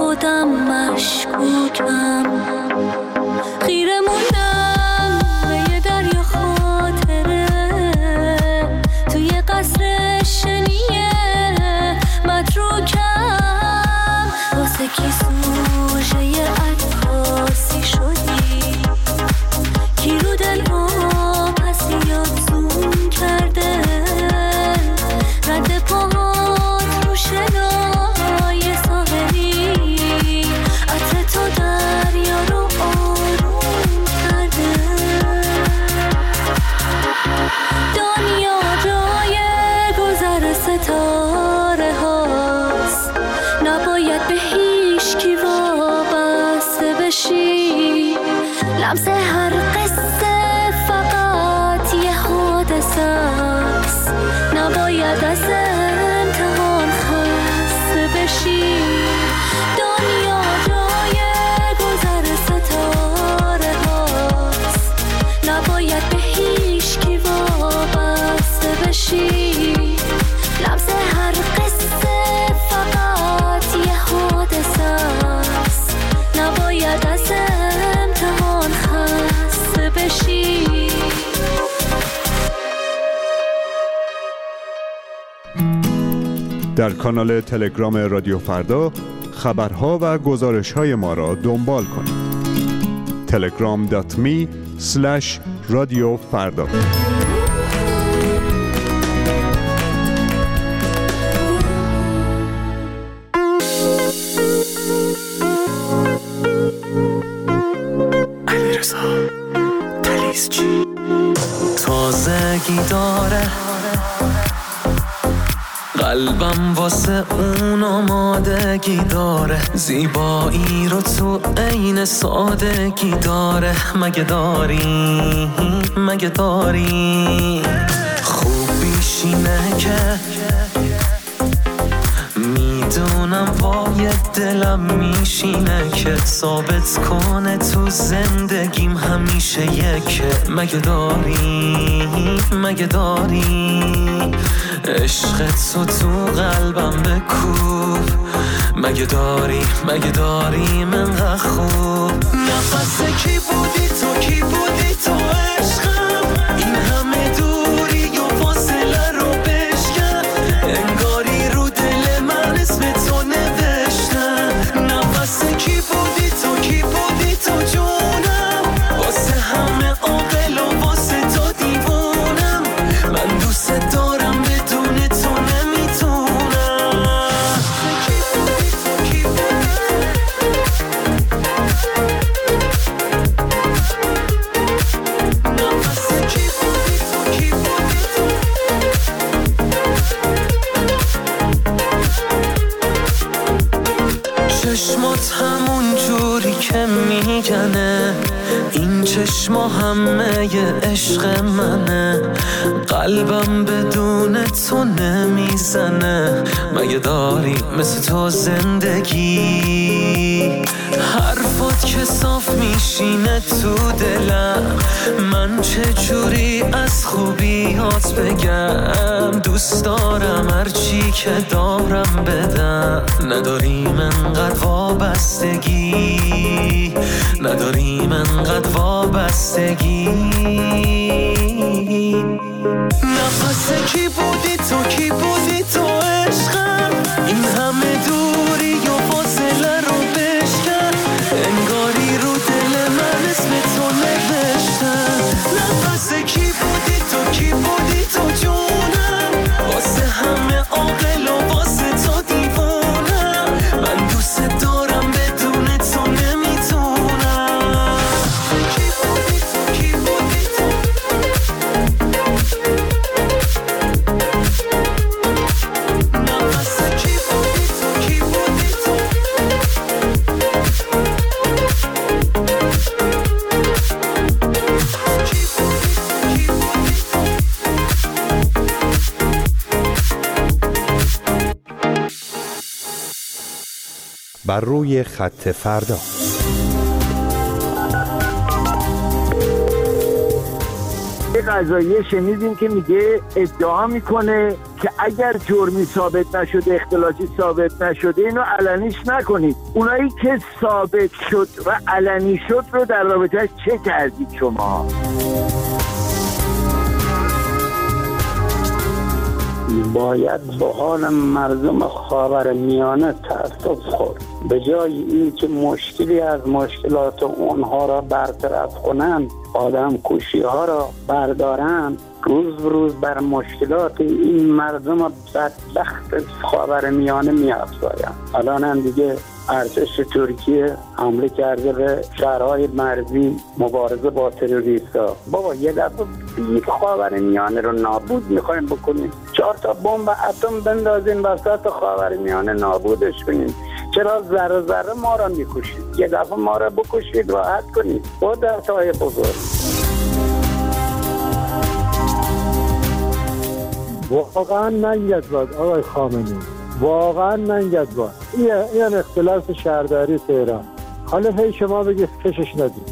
خودم مشکوکم، خیره موندم به یه دریا خاطره توی قصر شنیه متروکم، واسه کی سوژه ی عکاسی شدی، کی رو دل ما پسیات زوم کرده، رد پاهات رو شنای ساحلی، عطر تو دریا رو آروم کرده، دنیا جای گذر ستاره هاست، نباید به هیچ کی وابسته بشی، لمس هر قصه فقط یه حادثه است، نباید از امتحان خسته بشی، دنیا جای گذر ستاره هاست، نباید به هیچ کی وابسته بشی، لمس هر قصه فقط یه حادثه است، نباید از امتحان خسته بشی. در کانال تلگرام رادیو فردا خبرها و گزارش‌های ما را دنبال کنید. telegram.me/رادیوفردا. تازگی داره قلبم واسه اون آمادگی داره، زیبایی رو تو عین سادگی داره، مگه داری خوبیش اینه که میدونم پای دلم میشینه که ثابت کنه تو زندگیم همیشه یکه، مگه داری عشق تو قلبم بکوب، مگه داری منقدر خوب، نفس کی بودی تو عشقم، این همه دوری و فاصله رو بشکن، انگاری رو دل من اسم تو نوشتن، نفس کی بودی تو جونم، واسه همه عاقل و واسه تو دیوونم، من دوست دارم بدون تو نمیتونم. چشمات همون جوری که میگنه، این چشما همه ی عشق منه، قلبم بدون تو نمیزنه، مگه داری مثل تو زندگی، حرفات که صاف میشینه تو دلم، من چجوری از خوبیات بگم، دوست دارم هرچی که دارم بدم، نداریم انقدر وابستگی، نفس کی بودی تو عشقم، این همه دوری و فاصله رو بشکن، انگاری رو دل من اسم تو نوشتن، نفس کی بودی تو جونم، واسه همه عاقل و واسه تو دیوونم، من دوست دارم بدون تو نمیتونم. بر روی خط فردا. یک قضاییه شنیدیم که میگه ادعا میکنه که اگر جرمی ثابت نشده، اختلاسی ثابت نشده، اینو علنیش نکنید. اونایی که ثابت شد و علنی شد رو در رابطه چه کردید شما؟ باید با حال مردم خاورمیانه تأسف خورد. به جای این که مشکلی از مشکلات اونها را برطرف کنند، آدم کشی ها را بردارن، روز به روز بر مشکلات این مردم بدبخت خاورمیانه می‌افزایند. الان هم دیگه ارتش ترکیه حمله کرده به شهرهای مرزی مبارزه با تروریست‌ها. بابا یه دفعه این خاورمیانه رو نابود می‌خوایم بکنیم، 4 تا بمب اتم بندازین وسط خاورمیانه نابودش کنین. چرا ذره ذره ما را می‌کشید؟ یه دفعه ما را بکشید راحت کنید. با در تای بزرگ واقعا ننگت باد آقای خامنه‌ای، واقعا ننگت باد. این اختلاس شهرداری تهران، حالا هی شما بگید کشش ندید.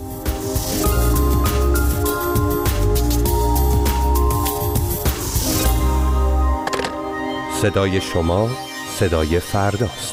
صدای شما صدای فرداست.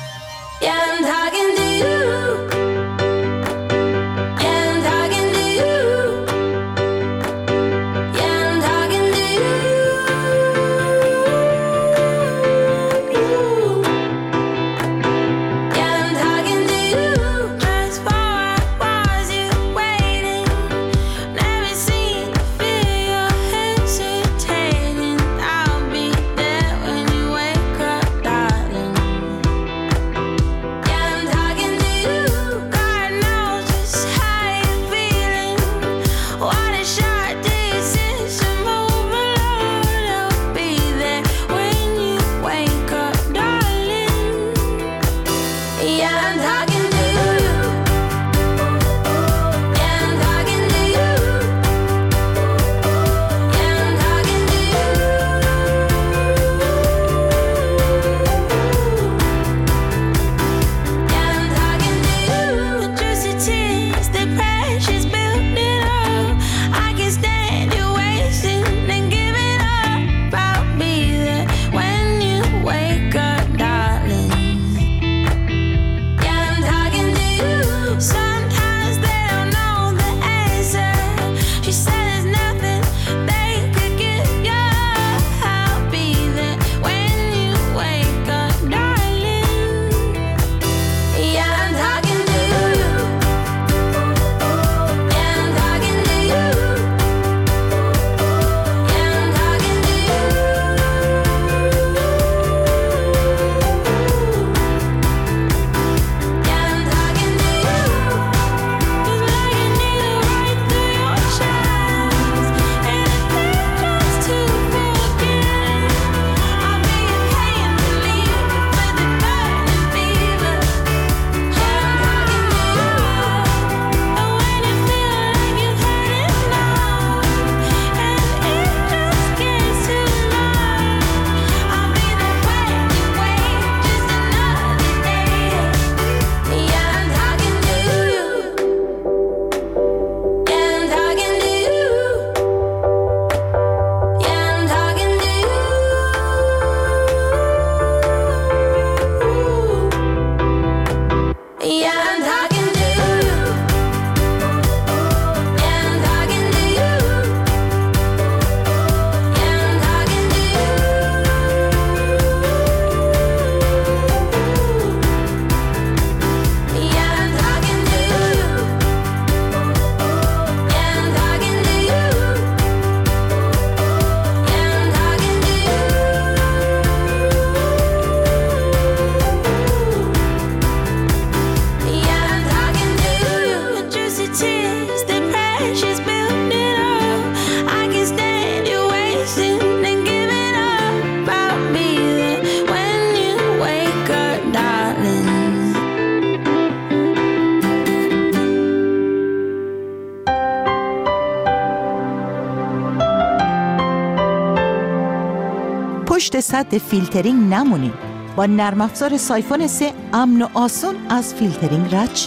پشت سد فیلترینگ نمونید. با نرم افزار سایفون 3 امن و آسون از فیلترینگ رد شین.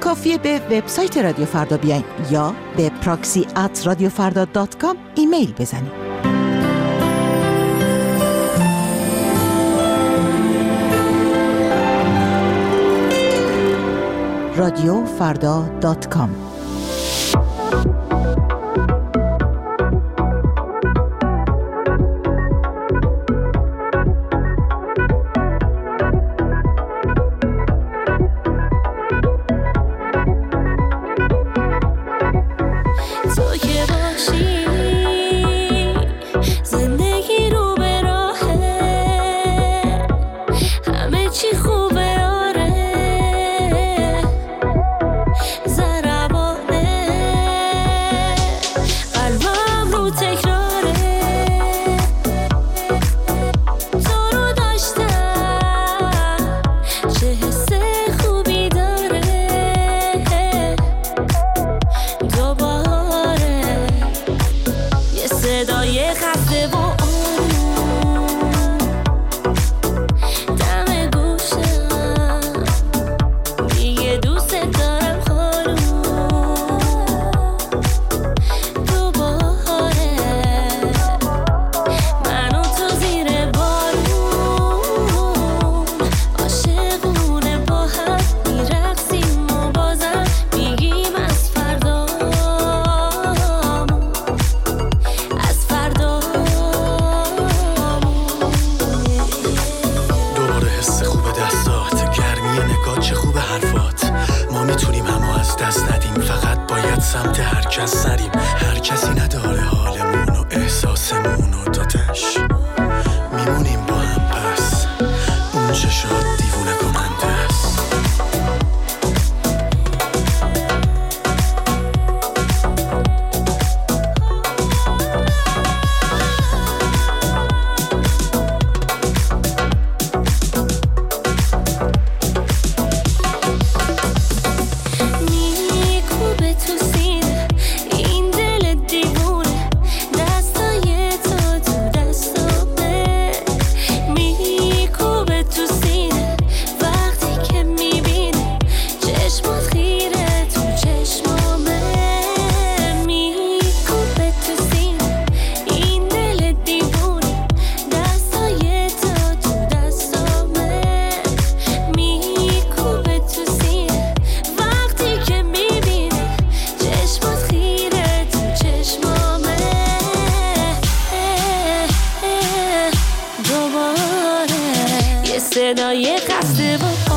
کافیه به وبسایت رادیو فردا بیاین یا به proxy@radiofarda.com ایمیل بزنید. radiofarda.com سمت هر کس نریم، هر کسی نداره حالمون و احساسمون و دادش میمونیم با هم، پس اون چشات دیوونه کننده است. صدای خسته و